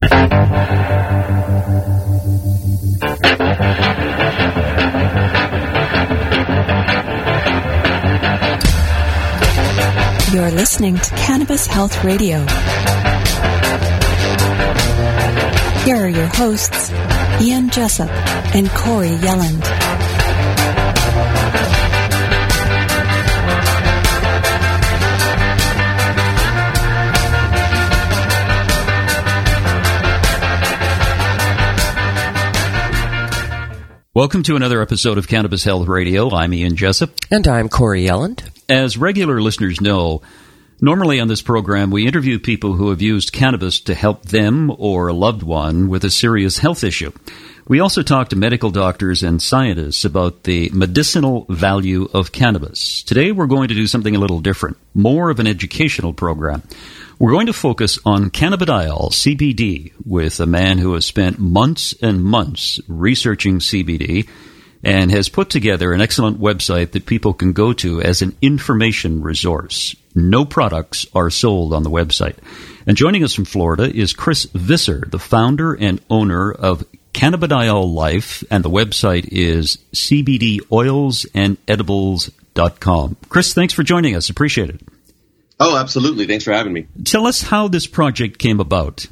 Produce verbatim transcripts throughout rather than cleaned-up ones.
You're listening to Cannabis Health Radio. Here are your hosts, Ian Jessup and Corey Yelland. Welcome to another episode of Cannabis Health Radio. I'm Ian Jessup. And I'm Corey Yelland. As regular listeners know, normally on this program we interview people who have used cannabis to help them or a loved one with a serious health issue. We also talk to medical doctors and scientists about the medicinal value of cannabis. Today we're going to do something a little different, more of an educational program. We're going to focus on cannabidiol, C B D, with a man who has spent months and months researching C B D and has put together an excellent website that people can go to as an information resource. No products are sold on the website. And joining us from Florida is Chris Visser, the founder and owner of Cannabidiol Life, and the website is c b d oils and edibles dot com. Chris, thanks for joining us. Appreciate it. Oh, absolutely. Thanks for having me. Tell us how this project came about.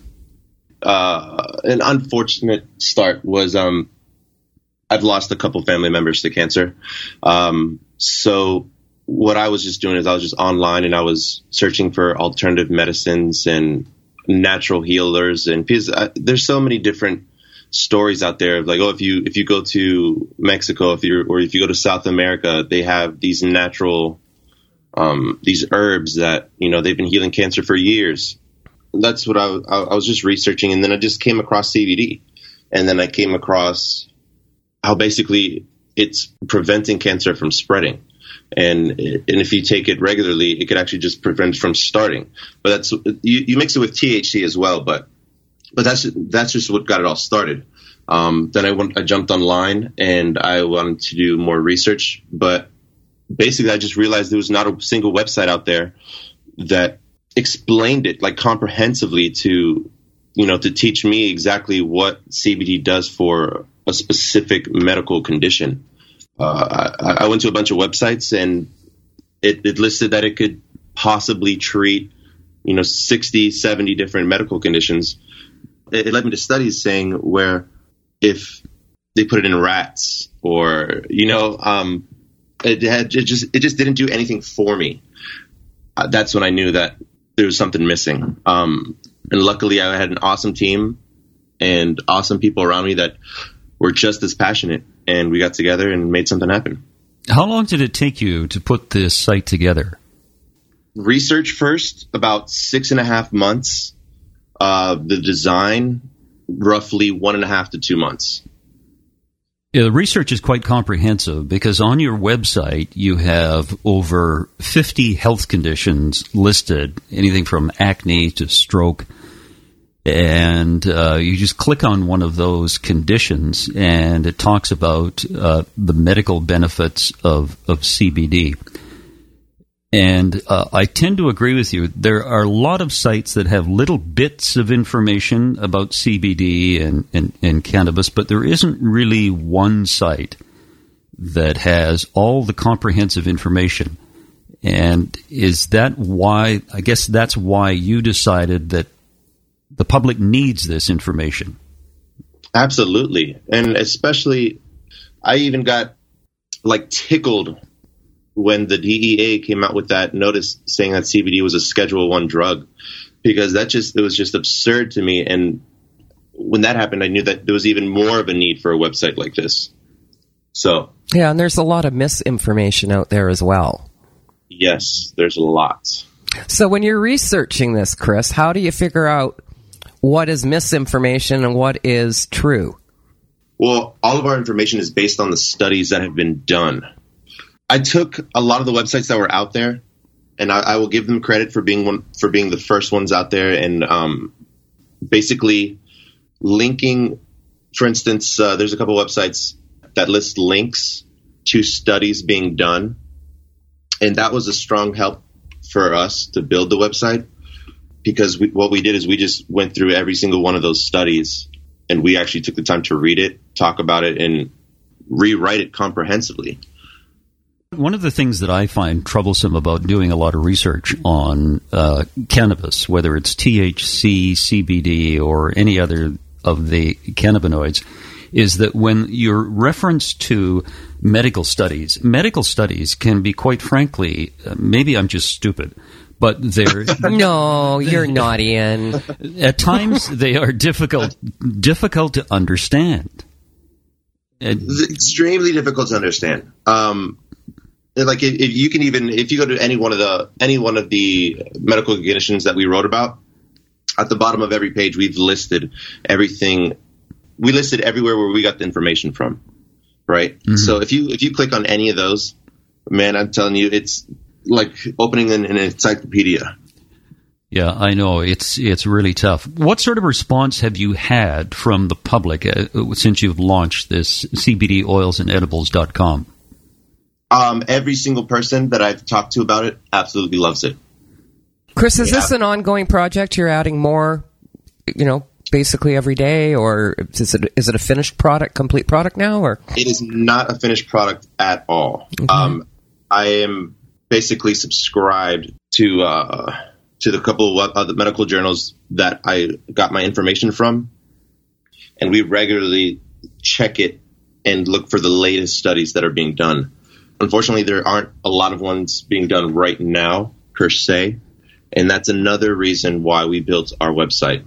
Uh, an unfortunate start was um, I've lost a couple family members to cancer. Um, so what I was just doing is I was just online and I was searching for alternative medicines and natural healers. And because I, there's so many different stories out there of like, oh, if you if you go to Mexico, if you or if you go to South America, they have these natural um, these herbs that, you know, they've been healing cancer for years. That's what I, I, I was just researching, and then I just came across C B D, and then I came across how basically it's preventing cancer from spreading, and and if you take it regularly, it could actually just prevent it from starting. But that's you, you mix it with T H C as well, but but that's that's just what got it all started. Um, then I went, I jumped online and I wanted to do more research, but basically I just realized there was not a single website out there that explained it like comprehensively to, you know, to teach me exactly what C B D does for a specific medical condition. Uh, I, I went to a bunch of websites and it, it listed that it could possibly treat, you know, sixty, seventy different medical conditions. It, it led me to studies saying where if they put it in rats or, you know, um, it had it just it just didn't do anything for me. Uh, that's when I knew that there was something missing. Um, and luckily I had an awesome team and awesome people around me that were just as passionate, and we got together and made something happen. How long did it take you to put this site together? Research first, about six and a half months. Uh, the design, roughly one and a half to two months. Yeah, the research is quite comprehensive because on your website you have over fifty health conditions listed, anything from acne to stroke, and uh, you just click on one of those conditions and it talks about uh, the medical benefits of, of C B D. And uh, I tend to agree with you. There are a lot of sites that have little bits of information about C B D and, and, and cannabis, but there isn't really one site that has all the comprehensive information. And is that why, I guess that's why you decided that the public needs this information? Absolutely. And especially, I even got like tickled when the D E A came out with that notice saying that C B D was a Schedule One drug, because that just it was just absurd to me. And when that happened, I knew that there was even more of a need for a website like this. So yeah, and there's a lot of misinformation out there as well. Yes, there's a lot. So when you're researching this, Chris, how do you figure out what is misinformation and what is true? Well, all of our information is based on the studies that have been done. I took a lot of the websites that were out there, and I, I will give them credit for being one for being the first ones out there, and um, basically linking. For instance, uh, there's a couple websites that list links to studies being done, and that was a strong help for us to build the website. because we, what we did is we just went through every single one of those studies, and we actually took the time to read it, talk about it, and rewrite it comprehensively. One of the things that I find troublesome about doing a lot of research on uh, cannabis, whether it's T H C, C B D, or any other of the cannabinoids, is that when you're referenced to medical studies, medical studies can be, quite frankly, uh, maybe I'm just stupid, but they're... No, you're not, Ian. At times, they are difficult, difficult to understand. And, It's extremely difficult to understand. Um, like if, if you can even if you go to any one of the any one of the medical conditions that we wrote about, at the bottom of every page we've listed everything. We listed everywhere where we got the information from, right? Mm-hmm. So if you if you click on any of those, man, I'm telling you, it's like opening an, an encyclopedia. Yeah, I know. It's it's really tough. What sort of response have you had from the public uh, since you've launched this C B D oils and edibles dot com? Um, every single person that I've talked to about it absolutely loves it. Chris, is yeah. this an ongoing project? You're adding more, you know, basically every day, or is it is it a finished product, complete product now? Or it is not a finished product at all. Okay. Um, I am basically subscribed to uh, to the couple of other medical journals that I got my information from, and we regularly check it and look for the latest studies that are being done. Unfortunately, there aren't a lot of ones being done right now, per se, and that's another reason why we built our website.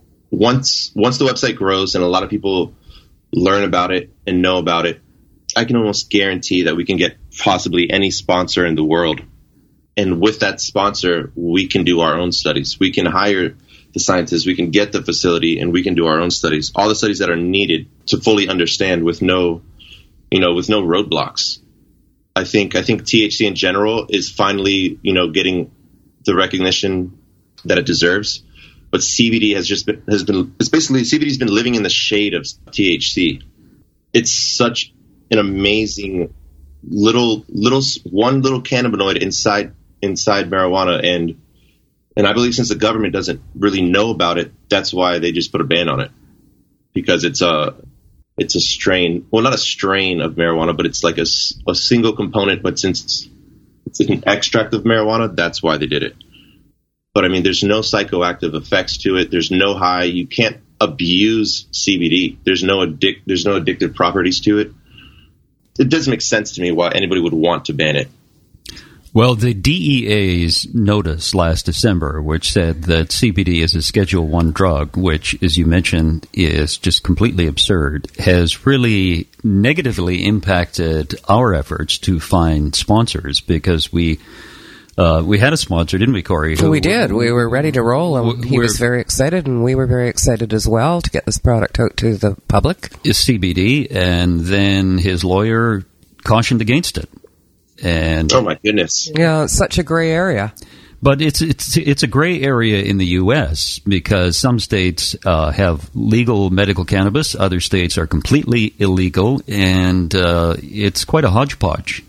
Once once the website grows and a lot of people learn about it and know about it, I can almost guarantee that we can get possibly any sponsor in the world. And with that sponsor, we can do our own studies. We can hire the scientists, we can get the facility, and we can do our own studies. All the studies that are needed to fully understand with no, you know, with no roadblocks. I think I think T H C in general is finally, you know, getting the recognition that it deserves. But C B D has just been has been it's basically C B D has been living in the shade of T H C. It's such an amazing little little one little cannabinoid inside inside marijuana, and and I believe since the government doesn't really know about it, that's why they just put a ban on it, because it's a it's a strain, well, not a strain of marijuana, but it's like a, a single component. But since it's, it's an extract of marijuana, that's why they did it. But I mean, there's no psychoactive effects to it. There's no high. You can't abuse C B D. There's no addic- There's no addictive properties to it. It doesn't make sense to me why anybody would want to ban it. Well, the D E A's notice last December, which said that C B D is a Schedule One drug, which, as you mentioned, is just completely absurd, has really negatively impacted our efforts to find sponsors, because we uh, we had a sponsor, didn't we, Corey? Who, we did. We were ready to roll, and he was very excited, and we were very excited as well to get this product out to the public. Is C B D, and then his lawyer cautioned against it. And oh my goodness! Yeah, it's such a gray area. But it's it's it's a gray area in the U S because some states uh, have legal medical cannabis, other states are completely illegal, and uh, it's quite a hodgepodge.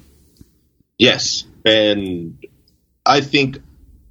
Yes, and I think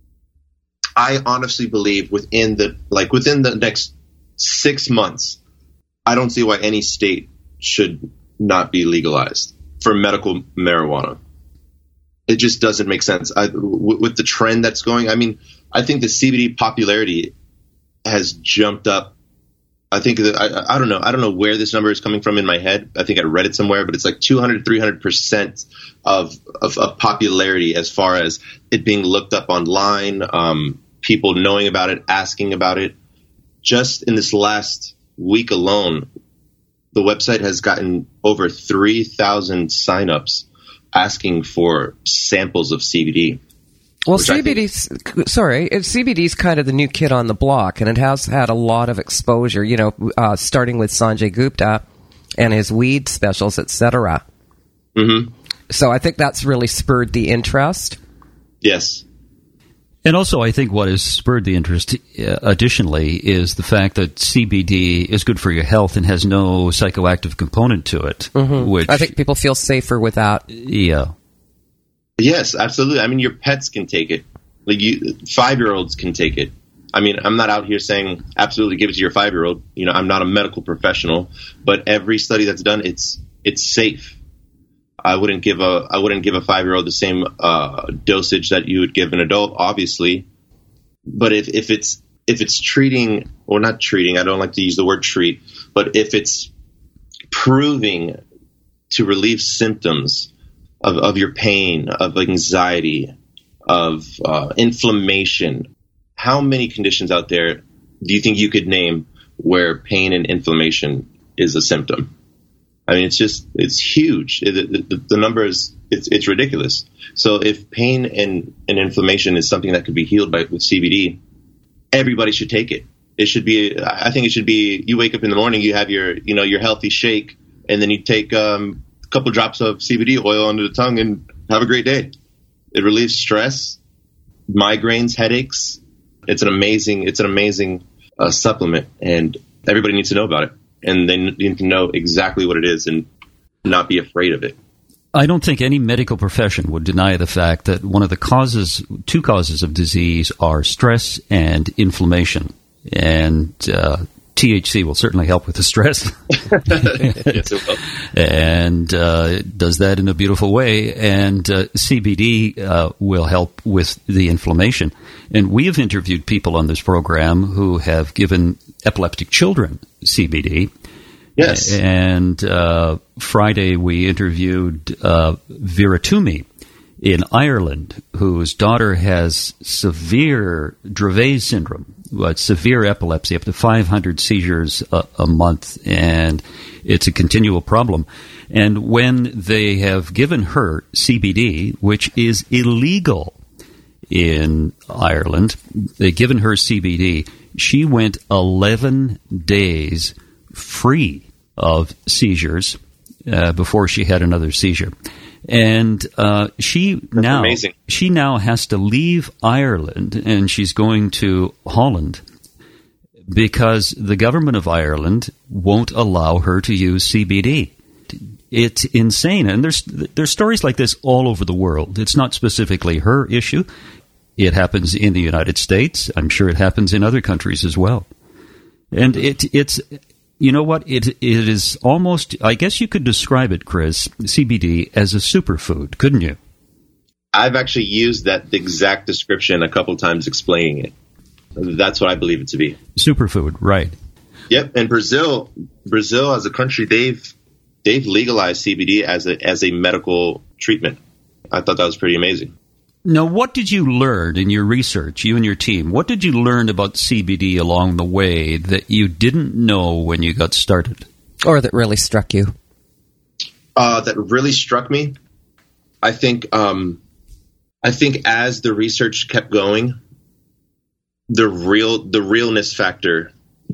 I honestly believe within the like within the next six months, I don't see why any state should not be legalized for medical marijuana. It just doesn't make sense. I, w- with the trend that's going, I mean, I think the C B D popularity has jumped up. I think that, I, I don't know. I don't know where this number is coming from in my head. I think I read it somewhere, but it's like two hundred, three hundred percent of, of, of popularity as far as it being looked up online, um, people knowing about it, asking about it. Just in this last week alone, the website has gotten over three thousand signups asking for samples of C B D. Well, C B D's, think, sorry, C B D's kind of the new kid on the block, and it has had a lot of exposure, you know, uh, starting with Sanjay Gupta and his weed specials, et cetera. Mm-hmm. So I think that's really spurred the interest. Yes. And also, I think what has spurred the interest, uh, additionally, is the fact that C B D is good for your health and has no psychoactive component to it. Mm-hmm. Which I think people feel safer with that. Yeah. Yes, absolutely. I mean, your pets can take it. Like you, five-year-olds can take it. I mean, I'm not out here saying absolutely give it to your five-year-old. You know, I'm not a medical professional, but every study that's done, it's it's safe. I wouldn't give a I wouldn't give a five-year-old the same uh, dosage that you would give an adult, obviously. But if, if it's if it's treating or not treating, I don't like to use the word treat, but if it's proving to relieve symptoms of, of your pain, of anxiety, of uh, inflammation, how many conditions out there do you think you could name where pain and inflammation is a symptom? I mean, it's just, it's huge. It, the, the number is, it's, it's ridiculous. So if pain and, and inflammation is something that could be healed by with C B D, everybody should take it. It should be, I think it should be, you wake up in the morning, you have your, you know, your healthy shake, and then you take um, a couple drops of C B D oil under the tongue and have a great day. It relieves stress, migraines, headaches. It's an amazing, it's an amazing uh, supplement, and everybody needs to know about it. And they need to know exactly what it is and not be afraid of it. I don't think any medical profession would deny the fact that one of the causes, two causes of disease are stress and inflammation. And uh, T H C will certainly help with the stress. Yes, it will. And uh, it does that in a beautiful way. And uh, C B D uh, will help with the inflammation. And we have interviewed people on this program who have given epileptic children C B D. Yes. And uh, Friday we interviewed uh, Vera Toomey in Ireland, whose daughter has severe Dravet syndrome, uh, severe epilepsy, up to five hundred seizures a, a month, and it's a continual problem. And when they have given her C B D, which is illegal in Ireland, they've given her C B D, she went eleven days free of seizures uh, before she had another seizure. And uh, she That's now amazing. she now has to leave Ireland, and she's going to Holland because the government of Ireland won't allow her to use C B D. It's insane, and there's there's stories like this all over the world. It's not specifically her issue. It happens in the United States. I'm sure it happens in other countries as well. And it it's. You know what? It it is almost, I guess you could describe it, Chris, C B D, as a superfood, couldn't you? I've actually used that exact description a couple times explaining it. That's what I believe it to be. Superfood, right. Yep. And Brazil, Brazil as a country, they've they've legalized C B D as a as a medical treatment. I thought that was pretty amazing. Now, what did you learn in your research, you and your team? What did you learn about C B D along the way that you didn't know when you got started? Or that really struck you? Uh, that really struck me. I think um, I think as the research kept going, the real the realness factor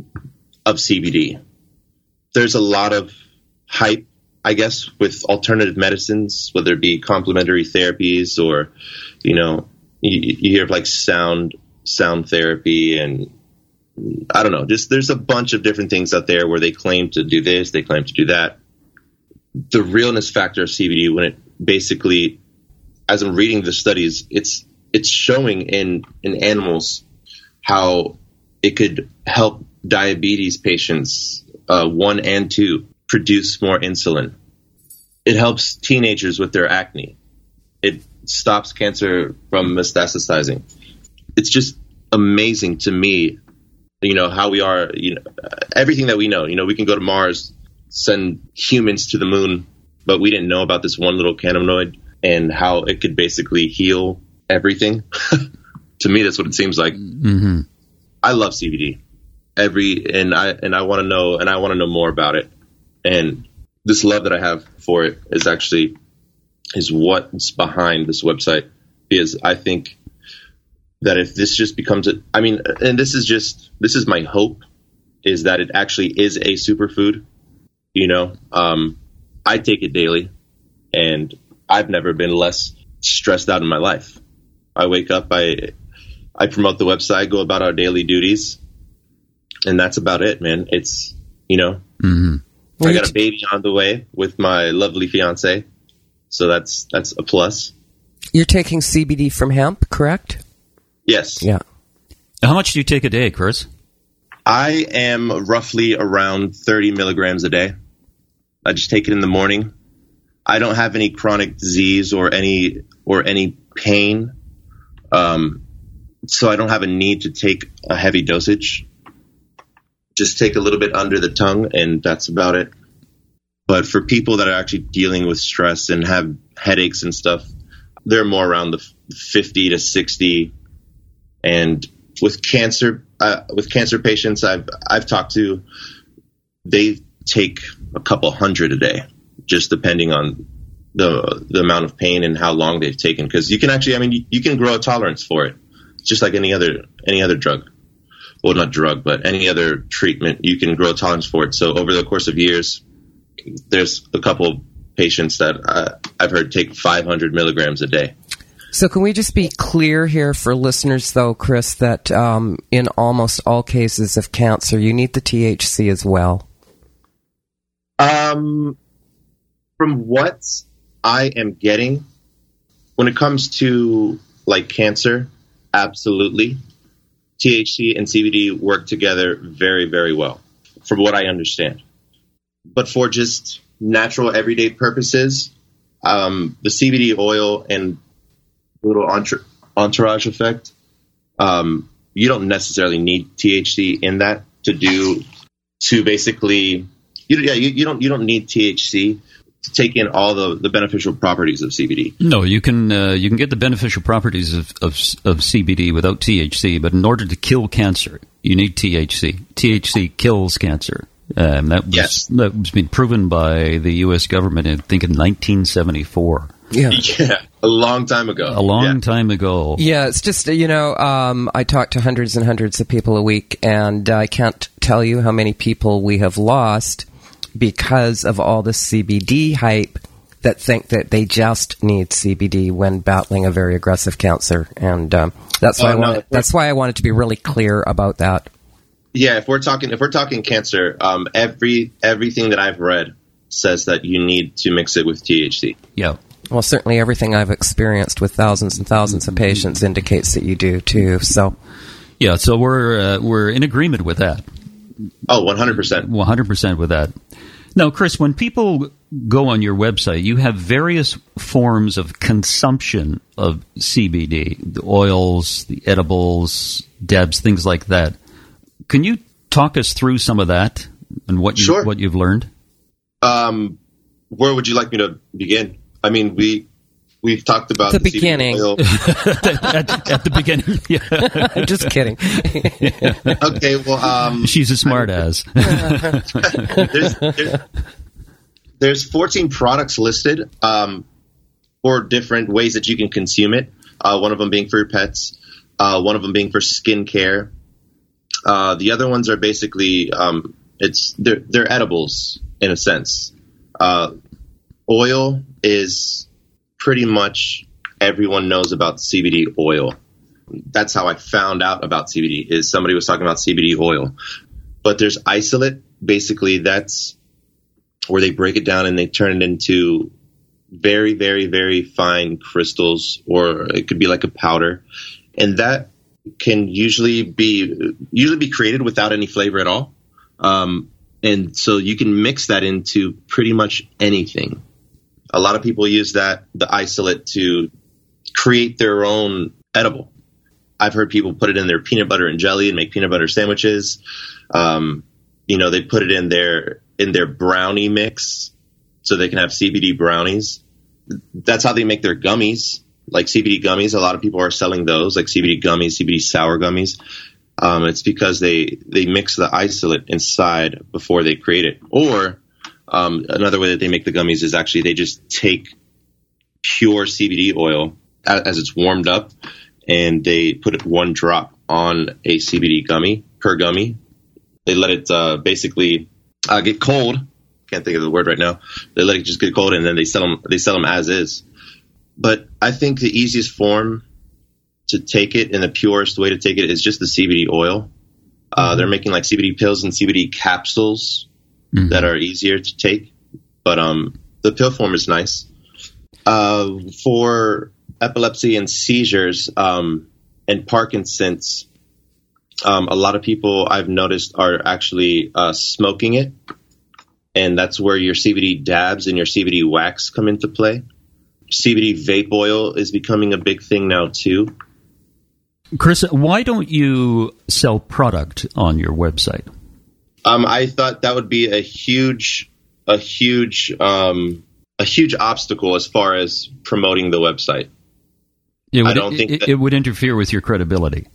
of C B D. There's a lot of hype, I guess, with alternative medicines, whether it be complementary therapies or, you know, you, you hear of like sound sound therapy, and I don't know, just there's a bunch of different things out there where they claim to do this, they claim to do that. The realness factor of C B D, when it basically, as I'm reading the studies, it's it's showing in in animals how it could help diabetes patients, uh, one and two, produce more insulin. It helps teenagers with their acne. It stops cancer from metastasizing. It's just amazing to me, you know, how we are, you know, everything that we know. You know, we can go to Mars, send humans to the moon, but we didn't know about this one little cannabinoid and how it could basically heal everything. To me, that's what it seems like. Mm-hmm. I love C B D. Every and I and I want to know and I want to know more about it. And this love that I have for it is actually is what's behind this website, because I think that if this just becomes a, I mean, and this is just, this is my hope, is that it actually is a superfood. You know, um, I take it daily, and I've never been less stressed out in my life. I wake up, I, I promote the website, go about our daily duties, and that's about it, man. It's, you know, mm-hmm. I got a baby on the way with my lovely fiance, so that's that's a plus. You're taking C B D from hemp, correct? Yes. Yeah. How much do you take a day, Chris? I am roughly around thirty milligrams a day. I just take it in the morning. I don't have any chronic disease or any or any pain, um, so I don't have a need to take a heavy dosage. Just take a little bit under the tongue, and that's about it. But for people that are actually dealing with stress and have headaches and stuff, they're more around the fifty to sixty. And with cancer, uh, with cancer patients, I've I've talked to, they take a couple hundred a day, just depending on the the amount of pain and how long they've taken. Because you can actually, I mean, you, you can grow a tolerance for it, just like any other any other drug. Well, not drug, but any other treatment, you can grow a tolerance for it. So over the course of years, there's a couple of patients that uh, I've heard take five hundred milligrams a day. So can we just be clear here for listeners, though, Chris, that um, in almost all cases of cancer, you need the T H C as well? Um, from what I am getting, when it comes to like cancer, absolutely. T H C and C B D work together very, very well, from what I understand. But for just natural everyday purposes, um, the C B D oil and little entour- entourage effect, um, you don't necessarily need T H C in that to do to basically, you, yeah, you, you don't you don't need T H C to take in all the, the beneficial properties of C B D. No, you can uh, you can get the beneficial properties of, of of C B D without T H C, but in order to kill cancer, you need T H C. T H C kills cancer. Um, that was yes. that was been proven by the U S government, I think, in nineteen seventy-four. Yeah. Yeah, a long time ago. A long yeah. time ago. Yeah, it's just, you know, um, I talk to hundreds and hundreds of people a week, and I can't tell you how many people we have lost because of all the C B D hype that think that they just need C B D when battling a very aggressive cancer. And um, that's why oh, I no, want that's why I wanted to be really clear about that. Yeah, if we're talking if we're talking cancer, um, every everything that I've read says that you need to mix it with T H C. Yeah. Well, certainly everything I've experienced with thousands and thousands of patients indicates that you do too. So, yeah, so we're uh, we're in agreement with that. Oh, one hundred percent. one hundred percent with that. Now, Chris, when people go on your website, you have various forms of consumption of C B D, the oils, the edibles, D E Bs, things like that. Can you talk us through some of that and what you, sure. what you've learned? Um, where would you like me to begin? I mean, we we've talked about the, the beginning. at, at the beginning, yeah. Just kidding. Okay, well, um, she's a smart ass. there's, there's, there's fourteen products listed um, for different ways that you can consume it. Uh, one of them being for your pets, uh, one of them being for skincare. Uh, the other ones are basically um, it's they're they're edibles in a sense. Uh, oil is pretty much everyone knows about C B D oil. That's how I found out about C B D, is somebody was talking about C B D oil. But there's isolate. Basically, that's where they break it down and they turn it into very, very, very fine crystals, or it could be like a powder. And that can usually be usually be created without any flavor at all. Um, and so you can mix that into pretty much anything. A lot of people use that, the isolate, to create their own edible. I've heard people put it in their peanut butter and jelly and make peanut butter sandwiches. Um, you know, they put it in their in their brownie mix so they can have C B D brownies. That's how they make their gummies, like C B D gummies. A lot of people are selling those, like C B D gummies, C B D sour gummies. Um, it's because they, they mix the isolate inside before they create it. Or um, another way that they make the gummies is actually they just take pure C B D oil as it's warmed up, and they put it one drop on a C B D gummy per gummy. They let it uh, basically uh, get cold. Can't think of the word right now. They let it just get cold, and then they sell them. They sell them as is. But I think the easiest form to take it and the purest way to take it is just the C B D oil. Uh, mm-hmm. They're making like C B D pills and C B D capsules mm-hmm. that are easier to take, but um, the pill form is nice. Uh, for epilepsy and seizures um, and Parkinson's, Um, a lot of people I've noticed are actually uh, smoking it, and that's where your C B D dabs and your C B D wax come into play. C B D vape oil is becoming a big thing now too. Chris, why don't you sell product on your website? Um, I thought that would be a huge, a huge, um, a huge obstacle as far as promoting the website. It would, I don't think it, that, it would interfere with your credibility.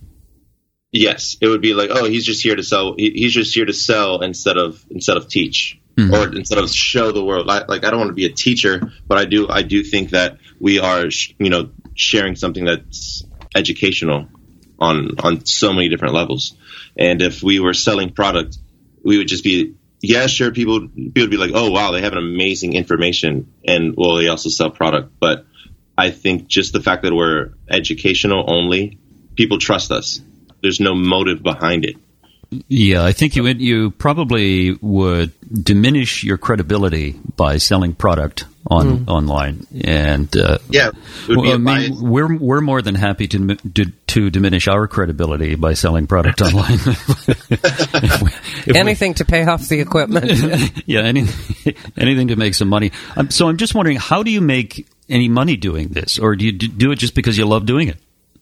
Yes, it would be like, oh, he's just here to sell. He, he's just here to sell instead of instead of teach, mm-hmm. or instead of show the world. Like, like I don't want to be a teacher, but I do. I do think that we are, you know, sharing something that's educational on on so many different levels. And if we were selling product, we would just be, yeah, sure. People people would be like, oh wow, they have an amazing information, and well, they also sell product. But I think just the fact that we're educational only, people trust us. There's no motive behind it. Yeah, I think you you probably would diminish your credibility by selling product on mm. online. And uh, yeah, well, I mean, we're we're more than happy to, to to diminish our credibility by selling product online. if we, if anything we, to pay off the equipment. yeah, any, anything to make some money. Um, so I'm just wondering, how do you make any money doing this, or do you do it just because you love doing it?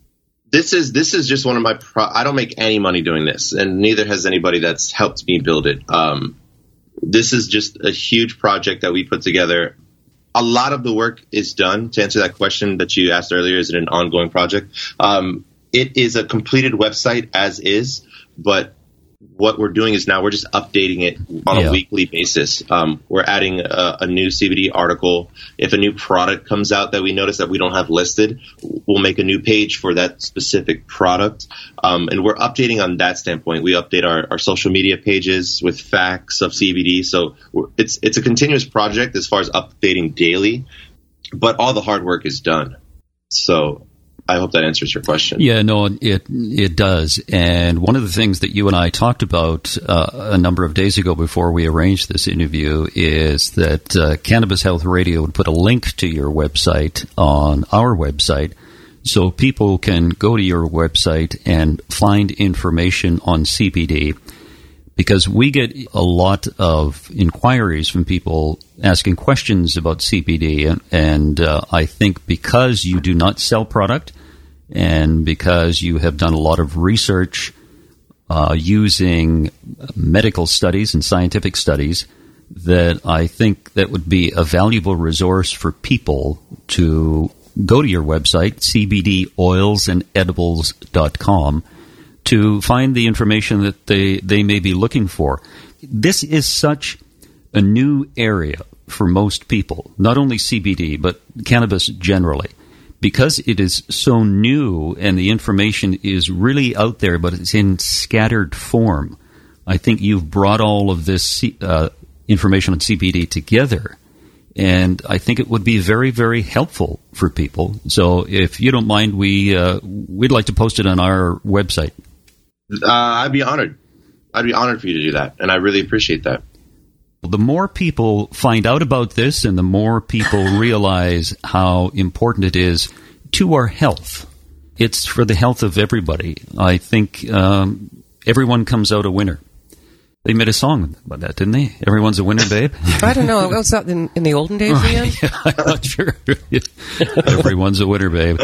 This is this is just one of my. Pro- I don't make any money doing this, and neither has anybody that's helped me build it. Um, this is just a huge project that we put together. A lot of the work is done. To answer that question that you asked earlier, is it an ongoing project? Um, it is a completed website as is, but what we're doing is now we're just updating it on yeah. a weekly basis. Um, we're adding a, a new C B D article. If a new product comes out that we notice that we don't have listed, we'll make a new page for that specific product. Um, and we're updating on that standpoint. We update our, our social media pages with facts of C B D. So we're, it's it's a continuous project as far as updating daily, but all the hard work is done. So I hope that answers your question. Yeah, no, it it does. And one of the things that you and I talked about uh, a number of days ago before we arranged this interview is that uh, Cannabis Health Radio would put a link to your website on our website so people can go to your website and find information on C B D. Because we get a lot of inquiries from people asking questions about C B D. And, and uh, I think because you do not sell product, and because you have done a lot of research uh, using medical studies and scientific studies, that I think that would be a valuable resource for people to go to your website, c b d oils and edibles dot com, to find the information that they, they may be looking for. This is such a new area for most people, not only C B D, but cannabis generally. Because it is so new and the information is really out there, but it's in scattered form, I think you've brought all of this uh, information on C B D together, and I think it would be very, very helpful for people. So if you don't mind, we, uh, we'd like to post it on our website. Uh, I'd be honored. I'd be honored for you to do that, and I really appreciate that. The more people find out about this and the more people realize how important it is to our health, it's for the health of everybody. I think um, everyone comes out a winner. They made a song about that, didn't they? Everyone's a winner, babe. I don't know. Was that in, in the olden days, Ian? Yeah, I'm not sure. Everyone's a winner, babe.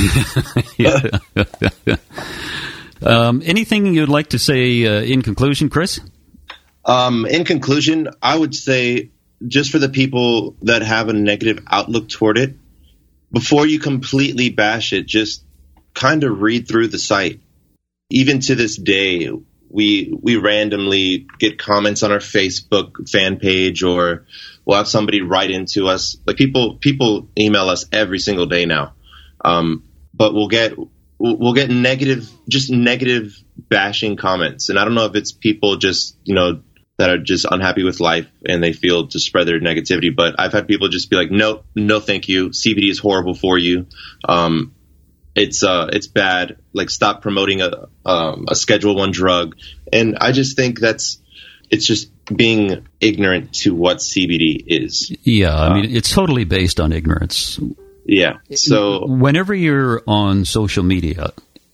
Yeah. um, anything you'd like to say uh, in conclusion, Chris? Um, in conclusion, I would say just for the people that have a negative outlook toward it, before you completely bash it, just kind of read through the site. Even to this day, we we randomly get comments on our Facebook fan page, or we'll have somebody write into us. Like people people email us every single day now, um, but we'll get we'll get negative, just negative bashing comments. And I don't know if it's people just you know. that are just unhappy with life and they feel to spread their negativity. But I've had people just be like, no, no, thank you. C B D is horrible for you. Um, it's uh, it's bad. Like, stop promoting a um, a Schedule One drug. And I just think that's it's just being ignorant to what C B D is. Yeah, I mean, it's totally based on ignorance. Yeah. So whenever you're on social media,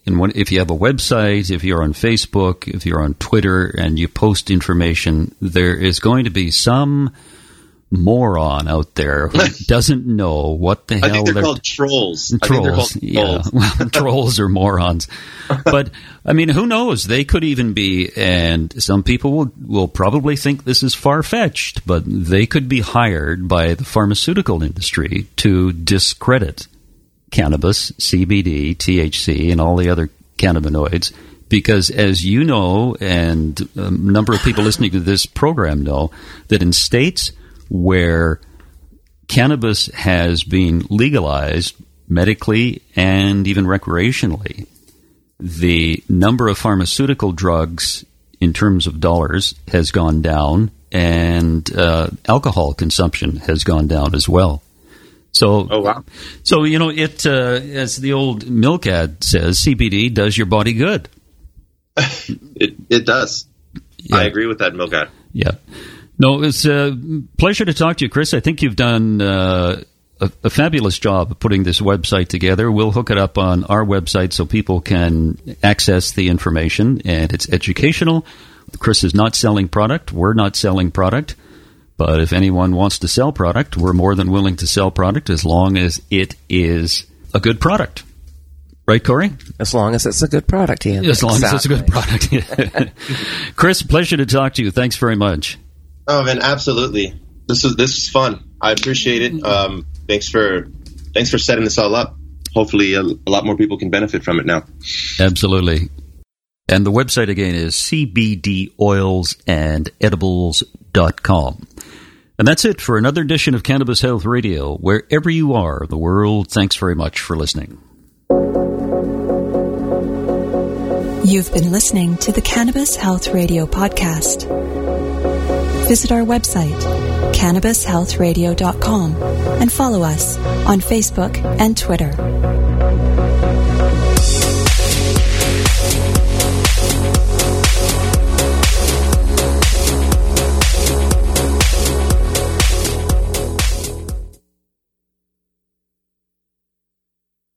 And when, if you have a website, if you're on Facebook, if you're on Twitter, and you post information, there is going to be some moron out there who doesn't know what the hell I think they're, they're called trolls. Trolls, I think they're called yeah. trolls. Well, trolls are morons. But, I mean, who knows? They could even be, and some people will, will probably think this is far-fetched, but they could be hired by the pharmaceutical industry to discredit cannabis, C B D, T H C, and all the other cannabinoids. Because, as you know, and a number of people listening to this program know, that in states where cannabis has been legalized medically and even recreationally, the number of pharmaceutical drugs in terms of dollars has gone down, and uh, alcohol consumption has gone down as well. So, oh wow! So you know, it uh, as the old milk ad says, C B D does your body good. it it does. Yeah. I agree with that milk ad. Yeah. No, it's a pleasure to talk to you, Chris. I think you've done uh, a, a fabulous job of putting this website together. We'll hook it up on our website so people can access the information, and it's educational. Chris is not selling product. We're not selling product. But if anyone wants to sell product, we're more than willing to sell product as long as it is a good product. Right, Corey? As long as it's a good product, Ian. As long exactly. as it's a good product. Chris, pleasure to talk to you. Thanks very much. Oh man, absolutely. This is this is fun. I appreciate it. Um, thanks for thanks for setting this all up. Hopefully, a, a lot more people can benefit from it now. Absolutely. And the website again is c b d oils and edibles dot com. And that's it for another edition of Cannabis Health Radio. Wherever you are in the world, thanks very much for listening. You've been listening to the Cannabis Health Radio podcast. Visit our website, cannabis health radio dot com, and follow us on Facebook and Twitter.